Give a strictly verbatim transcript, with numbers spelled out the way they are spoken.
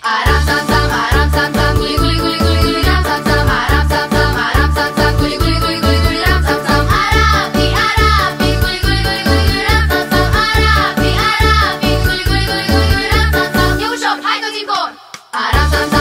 Aram sam sam, aram sam sam, guli guli guli guli guli ram sam sam, aram sam sam, aram sam sam, guli guli guli guli guli ram sam sam, Arabi, Arabi, guli guli guli guli guli ram sam sam, Arabi, Arabi, guli guli guli guli guli ram sam sam. E ușor, hai toți în cor. Aram sam